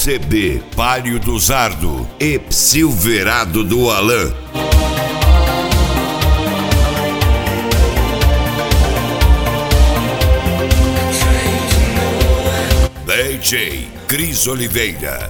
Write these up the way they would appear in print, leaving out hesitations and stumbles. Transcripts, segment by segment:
CB Pálio do Zardo e Silverado do Alan. DJ Cris Oliveira.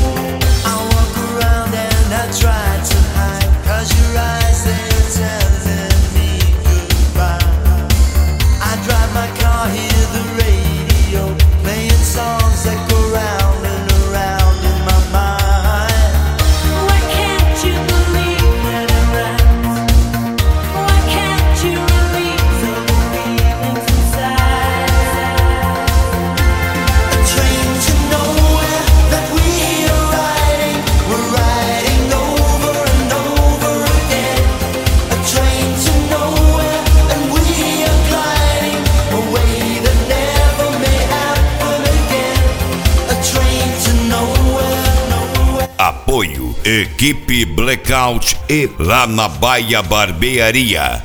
Apoio Equipe Blackout e Lá na Baia Barbearia.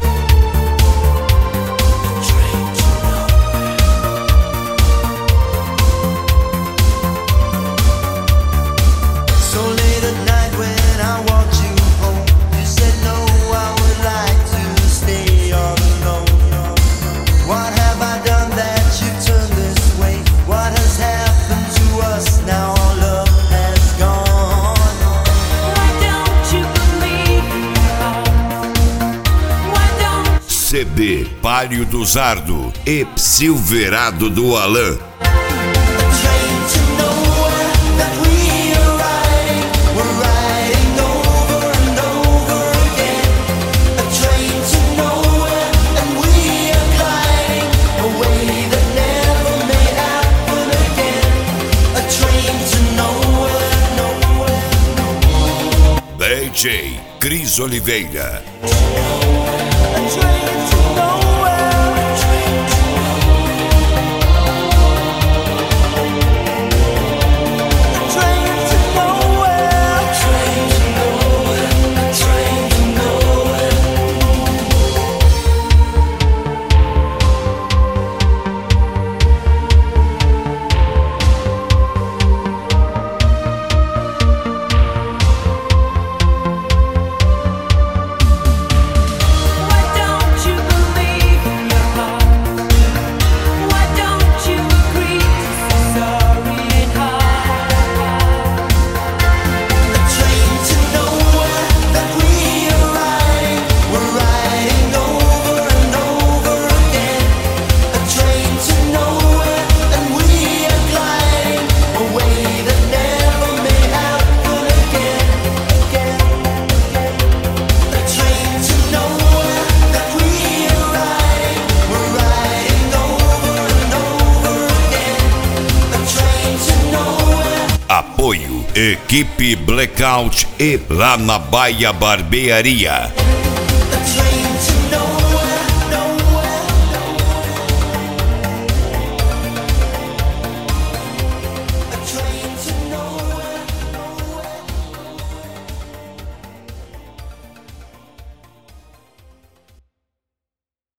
CB Pálio do Zardo e Silverado do Alan. DJ Cris Oliveira. Apoio Equipe Blackout e Lá na Baia Barbearia.